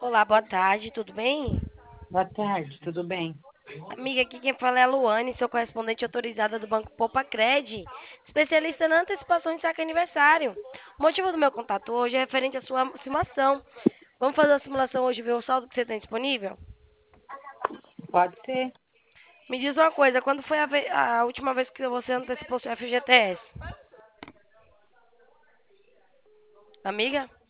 Olá, boa tarde, tudo bem? Boa tarde, tudo bem? Amiga, aqui quem fala é a Luane, sou correspondente autorizada do Banco Poupa Cred, especialista na antecipação de saque aniversário. O motivo do meu contato hoje é referente à sua simulação. Vamos fazer a simulação hoje e ver o saldo que você tem disponível? Pode ser? Me diz uma coisa, quando foi a última vez que você antecipou seu FGTS? Amiga?